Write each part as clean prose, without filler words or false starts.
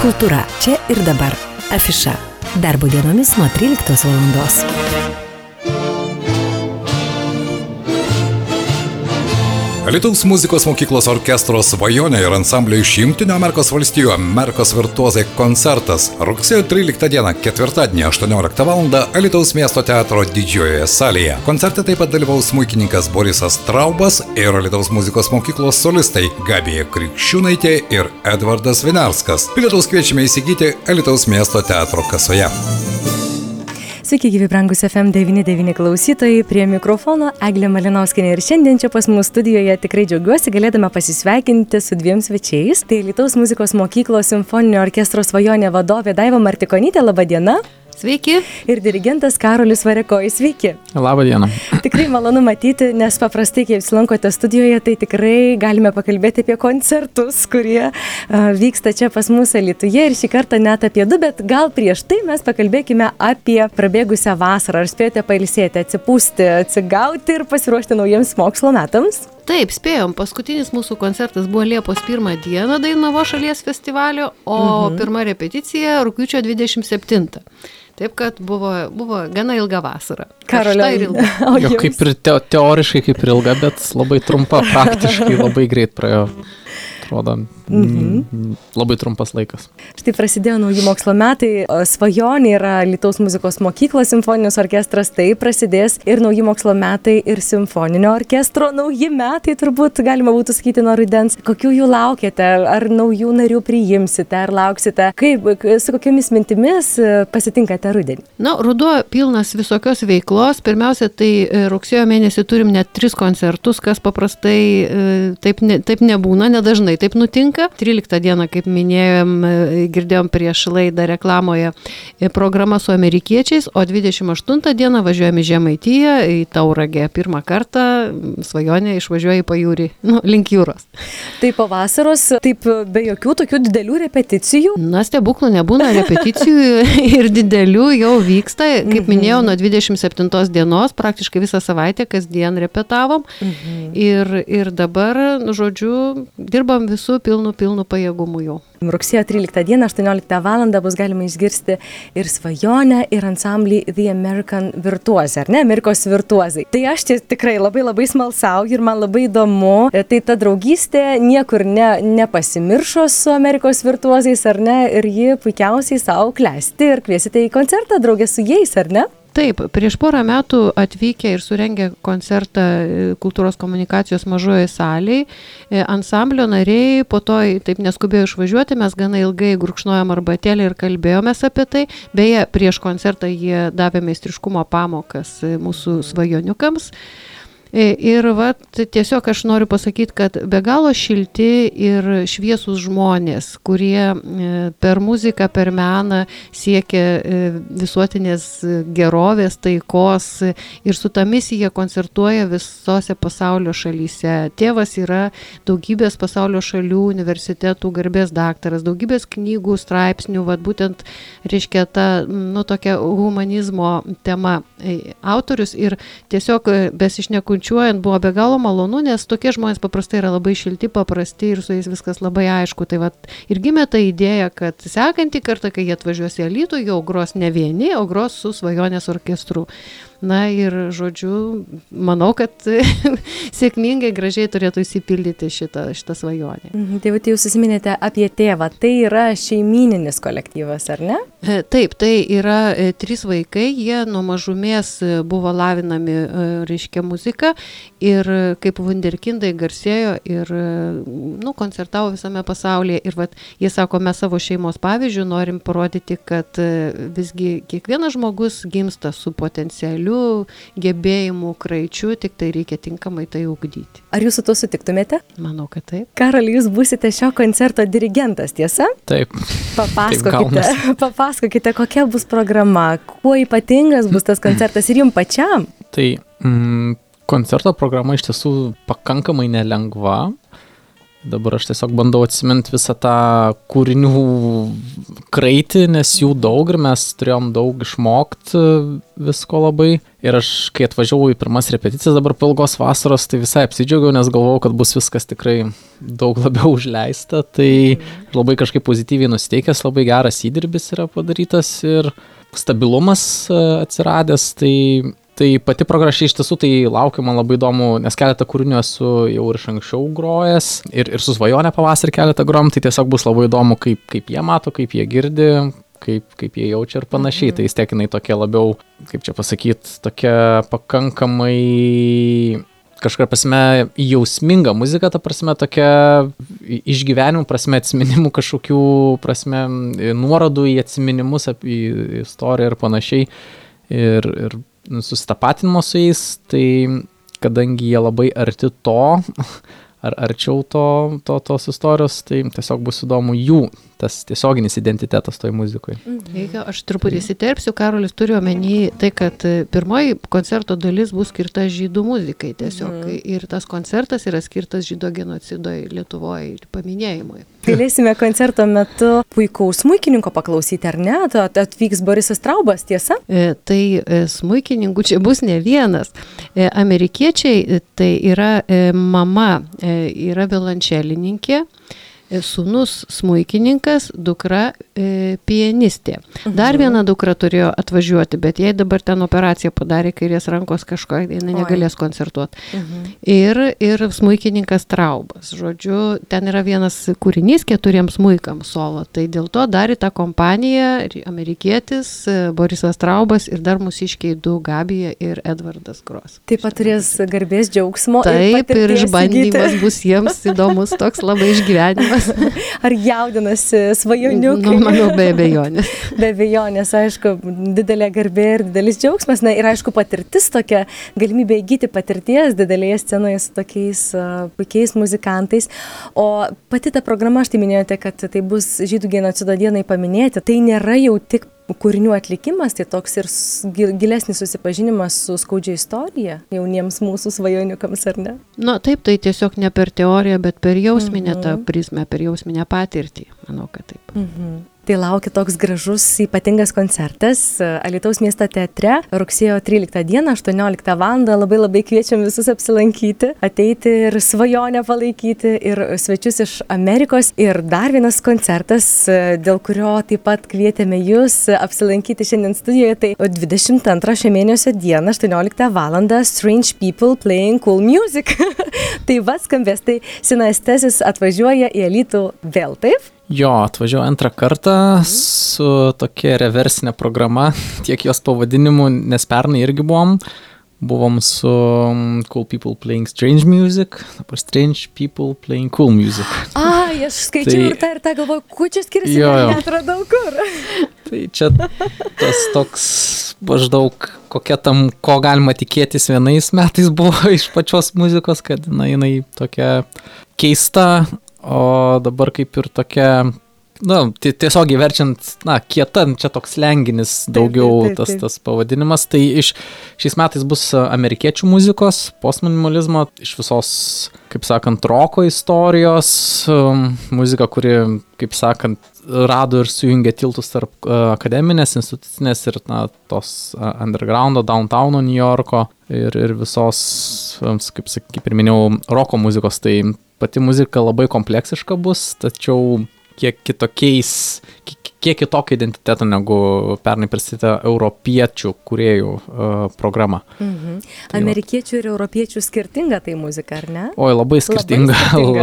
Kultūra čia ir dabar. Afiša. Darbo dienomis nuo 13 valandos. Alytaus muzikos mokyklos orkestro Svajonė ir ansamblio iš Jungtinių Amerikos valstijų Amerikos virtuozai koncertas rugsėjo 13 dieną, ketvirtadienį 18 val. Alytaus miesto teatro didžiojoje salėje. Koncerte taip pat dalyvaus smuikininkas Borisas Traubas ir Alytaus muzikos mokyklos solistai Gabija Krikščiūnaitė ir Edvardas Vinarskas. Bilietus kviečiame įsigyti Alytaus miesto teatro kasoje. Sveiki, gyvi brangus FM99 klausytojai, prie mikrofono Eglė Malinauskienė ir šiandien čia pas mus studijoje tikrai džiaugiuosi galėdama pasisveikinti su dviem svečiais. Tai Alytaus muzikos mokyklos simfoninio orkestro Svajonė vadovė Daiva Martikonytė, laba diena. Sveiki. Ir dirigentas Karolis Variakojis, sveiki. Labą dieną. Tikrai malonu matyti, nes paprastai, kai apsilankote studijoje, tai tikrai galime pakalbėti apie koncertus, kurie vyksta čia pas mus Alytuje ir šį kartą net apie du, bet gal prieš tai mes pakalbėkime apie prabėgusią vasarą. Ar spėjote pailsėti, atsipūsti, atsigauti ir pasiruošti naujiems mokslo metams? Taip, spėjom. Paskutinis mūsų koncertas buvo Liepos 1 dieną Dainavo šalies festivalio, o pirma repeticija rugpjūčio 27. Taip, kad buvo gana ilga vasara. Karolio ir ilga. Jo, kaip ir teoriškai kaip ir ilga, bet labai trumpa, praktiškai labai greit praėjo. Atrodo, labai trumpas laikas. Štai prasidėjo nauji mokslo metai, Svajonė yra Alytaus muzikos mokyklos simfoninis orkestras, tai prasidės ir nauji mokslo metai ir simfoninio orkestro nauji metai, turbūt galima būtų sakyti nuo rudens. Kokių jų laukiate, ar naujų narių priimsite, ar lauksite, su kokiamis mintimis pasitinkate rudenį? Na, ruduo pilnas visokios veiklos. Pirmiausia, tai rugsėjo mėnesį turim net 3 koncertus, kas paprastai taip nebūna, nedažnai taip nutinka. 13 dieną, kaip minėjom, girdėjom prieš laidą reklamoje programa su amerikiečiais, o 28 dieną važiuojame į Žemaitiją, į Tauragę. Pirmą kartą Svajonė išvažiuoja į pajūrį, link jūros. Tai po vasaros, taip be jokių tokių didelių repeticijų? Na, stebuklų nebūna, repeticijų ir didelių jau vyksta. Kaip minėjau, nuo 27 dienos praktiškai visą savaitę kasdien repetavom. Ir dabar, žodžiu, dirbam visų pilnų pajėgumų jau. Rugsėjo 13 dieną, 18 val. Bus galima išgirsti ir Svajonę, ir ansamblį The American Virtuozai, ar ne? Amerikos virtuozai. Tai aš tikrai labai smalsauju ir man labai įdomu. Tai ta draugystė niekur nepasimiršo su Amerikos virtuozais, ar ne? Ir ji puikiausiai savo klesti ir kviesite į koncertą draugę su jais, ar ne? Taip, prieš porą metų atvykę ir surengę koncertą kultūros komunikacijos mažoje salėje, ansamblio nariai po to taip neskubėjo išvažiuoti, mes gana ilgai gurkšnojom arbatėlę ir kalbėjomės apie tai. Beje, prieš koncertą jie davė meistriškumo pamokas mūsų svajoniukams. Ir tiesiog aš noriu pasakyti, kad be galo šilti ir šviesūs žmonės, kurie per muziką, per meną siekia visuotinės gerovės, taikos ir su ta misija koncertuoja visose pasaulio šalyse. Tėvas yra daugybės pasaulio šalių universitetų garbės daktaras, daugybės knygų, straipsnių, būtent reiškia ta, tokia humanizmo tema autorius ir tiesiog besišnekunčiuojant buvo be galo malonu, nes tokie žmonės paprastai yra labai šilti, paprasti ir su jais viskas labai aišku. Tai ir gimė ta idėja, kad sekantį kartą, kai jie atvažiuos į Alytų, jau gros ne vieni, o gros su Svajonės orkestru. Na ir, žodžiu, manau, kad sėkmingai, gražiai turėtų įsipildyti šitą svajonę. Tai jūs susiminėte apie tėvą. Tai yra šeimyninis kolektyvas, ar ne? Taip, tai yra 3 vaikai. Jie nuo mažumės buvo lavinami, reiškia, muzika ir kaip vunderkindai garsėjo ir koncertavo visame pasaulyje. Ir jie sako, mes savo šeimos pavyzdžių norim parodyti, kad visgi kiekvienas žmogus gimsta su potencialiu gebėjimų kraičių, tik tai reikia tinkamai tai ugdyti. Ar jūs su to sutiktumėte? Manau, kad taip. Karoli, jūs būsite šio koncerto dirigentas, tiesa? Taip. Papasakokite, kokia bus programa, kuo ypatingas bus tas koncertas ir jums pačiam? Tai koncerto programa iš tiesų pakankamai nelengva. dabar aš tiesiog bandau atsiminti visą tą kūrinių kraitį, nes jų daug ir mes turėjom daug išmokti visko labai. Ir aš, kai atvažiavau į pirmas repeticijas dabar po ilgos vasaros, tai visai apsidžiaugiau, nes galvojau, kad bus viskas tikrai daug labiau užleista. Tai labai kažkaip pozityviai nusiteikęs, labai geras įdirbis yra padarytas ir stabilumas atsiradęs. Tai pati programa iš tiesų tai laukiu, man labai įdomu, nes keletą kūrinių esu jau ir iš anksčiau grojęs ir su Svajonė pavasarį keletą grojom, tai tiesiog bus labai įdomu, kaip jie mato, kaip jie girdi, kaip jie jaučia ir panašiai. Tai vis tiek jinai tokia labiau, kaip čia pasakyti, tokia pakankamai kažkuria prasme jausminga muzika, ta prasme tokia išgyvenimų prasme, atsiminimų kažkokių prasme, nuorodų į atsiminimus, į istoriją ir panašiai. Ir susitapatinimo su jais, tai kadangi jie labai arti to, ar arčiau tos istorijos, tai tiesiog bus įdomu jų tas tiesioginis identitetas toj muzikoje. Aš truputį įsiterpsiu, Karolis turi omeny tai, kad pirmoji koncerto dalis bus skirta žydų muzikai tiesiog. Ir tas koncertas yra skirtas žydų genocido Lietuvoje paminėjimui. Galėsime koncerto metu puikaus smuikininko paklausyti, ar ne? Atvyks Borisas Traubas, tiesa? Tai smuikininkų čia bus ne vienas. Amerikiečiai tai yra mama, yra violončelininkė, sūnus smuikininkas, dukra pianistė. Dar viena dukra turėjo atvažiuoti, bet jai dabar ten operaciją padarė kairės rankos kažko, jinai negalės koncertuoti. Ir smuikininkas Traubas. Žodžiu, ten yra vienas kūrinys 4 smuikams solo. Tai dėl to dar į tą kompaniją amerikietis, Borisas Traubas ir dar mūsiškiai 2 Gabija ir Edvardas Gros. Taip pat turės garbės džiaugsmo. Taip, ir išbandymas bus jiems įdomus, toks labai išgyvenimas. Ar jaudinasi svajoniukai? Nu, manau, be abejonės. Be abejonės, aišku, didelė garbė ir didelis džiaugsmas. Na ir aišku, patirtis tokia, galimybė įgyti patirties didelėje scenoje su tokiais puikiais muzikantais. O pati ta programa, aš tai minėjote, kad tai bus žydų genocido dienai paminėti. Tai nėra jau tik kūrinių atlikimas, tai toks ir gilesnis susipažinimas su skaudžia istorija jauniems mūsų svajoniukams, ar ne? Nu, taip, tai tiesiog ne per teoriją, bet per jausminę tą prizmę, per jausminę patirtį. Manau, kad taip. Tai laukia toks gražus, ypatingas koncertas Alytaus miesto teatre rugsėjo 13 dieną, 18 val. Labai labai kviečiam visus apsilankyti, ateiti ir svajonę palaikyti, ir svečius iš Amerikos. Ir dar vienas koncertas, dėl kurio taip pat kvietėme jūs apsilankyti šiandien studijoje, tai 22 šio mėnesio dieną, 18 val. Strange People Playing Cool Music. Tai va skambės, tai Sinestesis atvažiuoja į Alytų vėl, taip? Jo, atvažiuoju antrą kartą su tokia reversinė programa, tiek jos pavadinimu, nes pernai irgi buvom su Cool People Playing Strange Music, dabar Strange People Playing Cool Music. Aš skaičiau ir tą galvoju, kuo čia skiriasi, netradau kur. Tai čia tas toks maždaug ko galima tikėtis vienais metais buvo iš pačios muzikos, kad jinai tokia keista, o dabar kaip ir tokia, tiesiog įverčiant, kieta, čia toks slenginis daugiau tas pavadinimas. Tai šiais metais bus amerikiečių muzikos, postminimalizmo, iš visos, kaip sakant, roko istorijos, muzika, kuri, kaip sakant, rado ir sujungė tiltus tarp akademinės, institucinės ir tos undergroundo, downtowno New Yorko ir visos, kaip ir minėjau, roko muzikos. Tai pati muzika labai kompleksiška bus, tačiau kiek kitokio identiteto negu pernai pristatyta europiečių kūrėjų programa. Amerikiečių ir europiečių skirtinga tai muzika, ar ne? Oi, labai skirtinga.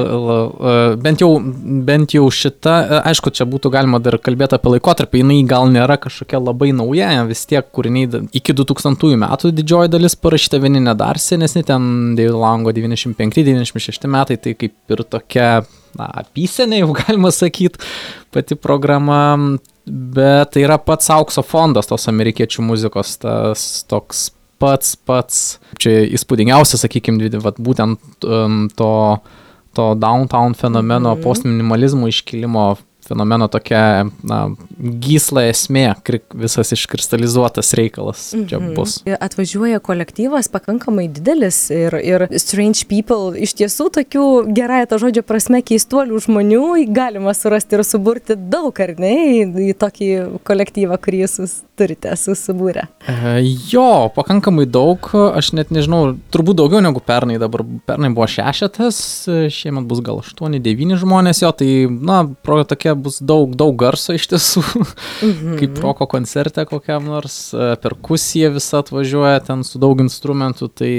Bent jau šita, aišku, čia būtų galima dar kalbėti apie laikotarpį, jinai gal nėra kažkokia labai nauja, vis tiek kūriniai iki 2000 metų didžioji dalis parašyta, vieni dar senesni, ten David Lango 95-96 metai, tai kaip ir tokia apysenė, jau galima sakyti, pati programa, bet tai yra pats aukso fondas tos amerikiečių muzikos, tas toks pats, čia įspūdingiausia, sakykime, būtent to downtown fenomeno, postminimalizmo iškilimo fenomeno tokia, gysla esmė, visas iškristalizuotas reikalas čia bus. Atvažiuoja kolektyvas pakankamai didelis ir Strange People, iš tiesų tokių gerąją to žodžio prasme keistuolių žmonių galima surasti ir suburti daug, ar ne, į tokį kolektyvą, kurį jūs turite susibūrę. Jo, pakankamai daug, aš net nežinau, turbūt daugiau negu pernai, pernai buvo 6, šiemet bus gal 8-9 žmonės, jo, tai, proga tokia bus daug garso iš tiesų, kaip roko koncerte kokiam nors, perkusija visa atvažiuoja ten su daug instrumentų, tai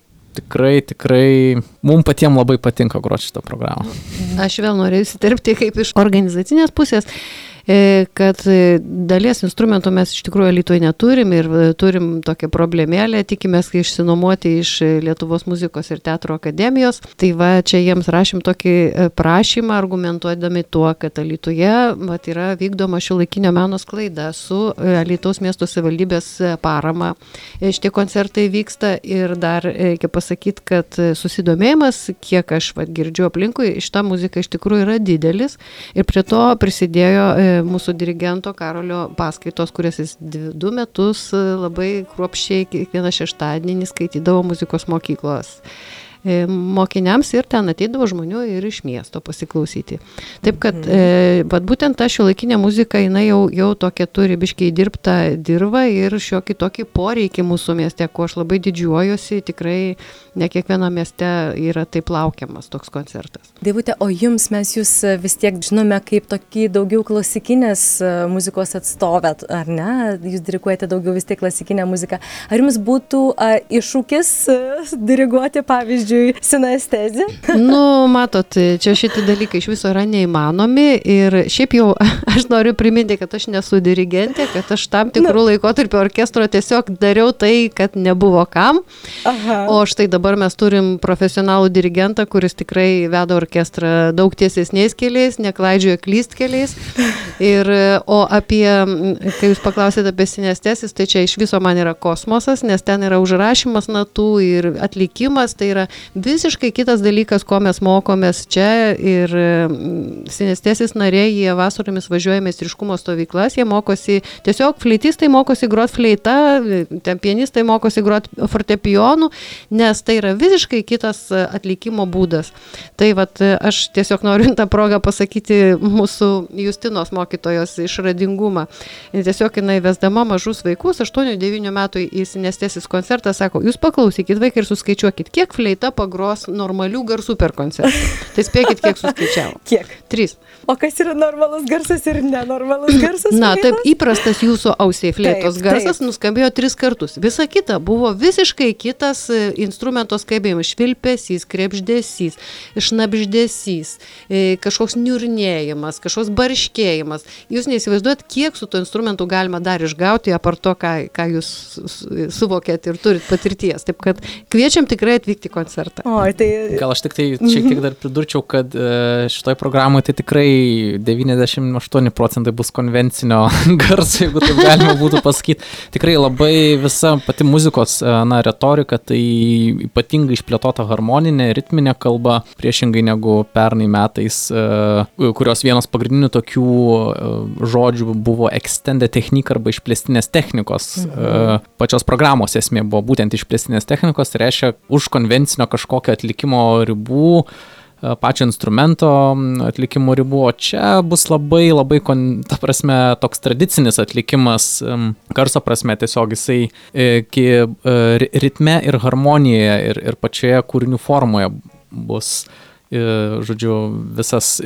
tikrai, mums patiems labai patinka groti šitą programą. Aš vėl norėjau įsiterpti kaip iš organizacinės pusės, kad dalies instrumentų mes iš tikrųjų Alytuje neturim ir turim tokią problemėlę, tikimės išsinuomoti iš Lietuvos muzikos ir teatro akademijos. Tai va, čia jiems rašym tokį prašymą, argumentuodami tuo, kad Alytuje yra vykdoma šiuolaikinio meno sklaida su Alytaus miesto savivaldybės parama. Šitie koncertai vyksta ir dar reikia pasakyti, kad susidomėjimas, kiek aš girdžiu aplinkui, šita muzika iš tikrųjų yra didelis ir prie to prisidėjo mūsų dirigento Karolio paskaitos, kurias jis 2 metus labai kruopščiai kiekvieną šeštadienį skaitydavo muzikos mokyklos mokiniams ir ten ateidavo žmonių ir iš miesto pasiklausyti. Taip kad būtent ta šiuolaikinė muzika, jinai jau tokia turi biškiai dirbtą dirvą ir šiokį tokį poreikį mūsų mieste, ko aš labai didžiuojuosi, tikrai ne kiekvieno mieste yra taip laukiamas toks koncertas. Daivute, o jums mes jūs vis tiek žinome kaip tokį daugiau klasikinės muzikos atstovę, ar ne? Jūs diriguojate daugiau vis tiek klasikinę muziką. Ar jums būtų iššūkis diriguoti, pavyzdžiui, sinestezį? Matot, čia šitie dalykai iš viso yra neįmanomi ir šiaip jau aš noriu priminti, kad aš nesu dirigentė, kad aš tam tikrų laikotarpio orkestro tiesiog dariau tai, kad nebuvo kam. Aha. O štai dabar mes turim profesionalų dirigentą, kuris tikrai veda orkestrą daug tiesesniais keliais, neklaidžioja klystkeliais. O apie, kai jūs paklausėte apie sinestesis, tai čia iš viso man yra kosmosas, nes ten yra užrašymas natų ir atlikimas, tai yra visiškai kitas dalykas, ko mes mokomės čia ir sinestesis nariai, jie vasaromis važiuoja meistriškumo stovyklas, jie mokosi, tiesiog fleitistai mokosi grot fleita, ten pianistai mokosi grot fortepijonu, nes tai yra visiškai kitas atlikimo būdas. Tai aš tiesiog noriu tą progą pasakyti mūsų Justinos mokytojos išradingumą. Tiesiog jinai vesdama mažus vaikus, 8-9 metų į sinestesis koncertą, sako, jūs paklausykit vaikai ir suskaičiuokit, kiek fleita pagros normalių garsų per koncertą. Tai spėkit, kiek suskaičiavo. Kiek? 3. O kas yra normalus garsas ir nenormalus garsas? Taip, įprastas jūsų ausiai fleitos garsas nuskambėjo 3 kartus. Visa kita buvo visiškai kitas instrumento skambėjimas, švilpesys, krepždesys, šnabždesys, kažkoks niurnėjimas, kažkoks barškėjimas. Jūs neįsivaizduojat, kiek su to instrumentu galima dar išgauti, apart to, ką jūs suvokėt ir turit patirties. Taip kad kviečiam tikrai atvykti į koncertą. Gal aš tik tai šiek tiek dar pridurčiau, kad šitoj programoje tai tikrai 98% bus konvencinio garso, jeigu taip galima būtų pasakyti. Tikrai labai visa pati muzikos retorika, tai ypatingai išplėtota harmoninė, ritminė kalba, priešingai negu pernai metais, kurios vienos pagrindinių tokių žodžių buvo extended technika arba išplėstinės technikos. Pačios programos esmė buvo būtent išplėstinės technikos, tai reiškia už konvencinio kažkokio atlikimo ribų, pačio instrumento atlikimo ribų, o čia bus labai, ta prasme, toks tradicinis atlikimas, garso prasme, tiesiog jisai ritme ir harmonijoje ir pačioje kūrinių formoje bus, žodžiu, visas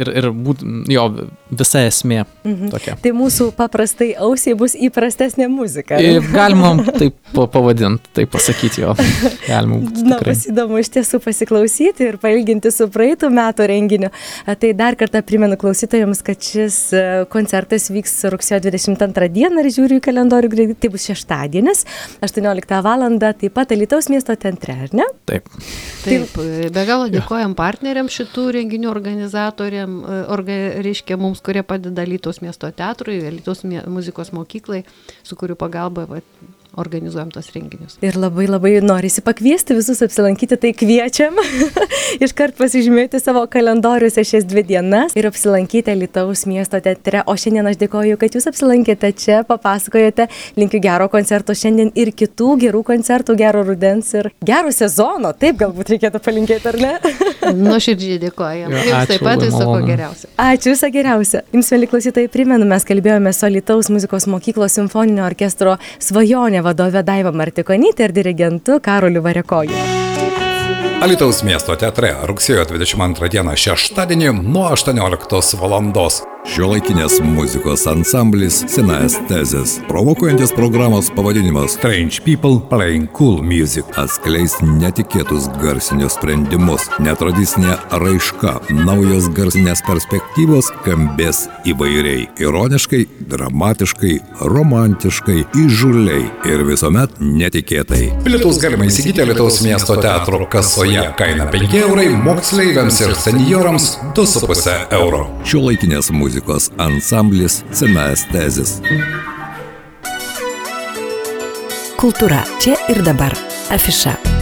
visa esmė tokia. Tai mūsų paprastai ausiai bus įprastesnė muzika. Galima taip pavadinti, taip pasakyti jo. Bus įdomu iš tiesų pasiklausyti ir pailginti su praeitų metų renginiu. Tai dar kartą primenu klausytojams, kad šis koncertas vyks rugsėjo 22 dieną ir žiūriu į kalendorių greitai, tai bus šeštadienis, 18 valandą, taip pat Alytaus miesto centre, ar ne? Taip. Taip, be galo dėkojam partneriams šitų renginių organizatoriam, reiškia mums, kurie padeda Alytaus miesto teatrui, Alytaus muzikos mokyklai, su kurių pagalba organizuojam tos renginius. Ir labai norisi pakviesti visus apsilankyti, tai kviečiam iškart pasižymėti savo kalendoriuose šias 2 dienas ir apsilankyti Alytaus miesto teatre. O šiandien aš dėkoju, kad jūs apsilankėte čia, papasakojote, linkiu gero koncerto šiandien ir kitų gerų koncertų, gero rudens ir gero sezono. Taip galbūt reikėtų palinkėti, ar ne? Nuoširdžiai dėkoju. Jums taip pat viso ko geriausio. Ačiū, visą geriausią. Jums, mieli klausytojai, primenu, mes kalbėjome su Alytaus muzikos mokyklos simfoninio orkestro Svajonė vadove Daiva Martikonytė ir dirigentu Karoliu Variakoju. Alytaus miesto teatre rugsėjo 22 dieną šeštadienį nuo 18 valandos. Šiuolaikinės muzikos ansamblis Synestezis. Provokuojantis programos pavadinimas Strange People Playing Cool Music. Atskleis netikėtus garsinius sprendimus, netradicinė raiška, naujos garsinės perspektyvos skambės įvairiai. Ironiškai, dramatiškai, romantiškai, įžūliai ir visuomet netikėtai. Bilietus galima įsigyti Alytaus miesto teatro kasoje. Kaina 5 eurai, moksleiviams ir senjorams 2,5 euro. Šiuolaikinės muzikos ansamblis Synestezis. Kultūra čia ir dabar. Afiša.